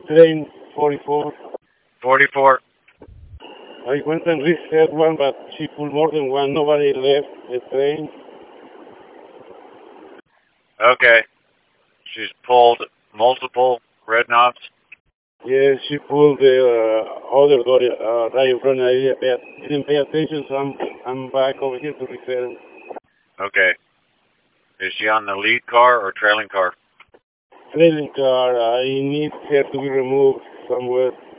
train 44. 44. I went and reset one, but she pulled more than one. Nobody left the train. Okay. She's pulled multiple red knobs. Yeah, she pulled the other door right in front. I didn't pay attention, so I'm back over here to reset. Okay. Is she on the lead car or trailing car? Trailing car, I need her to be removed somewhere.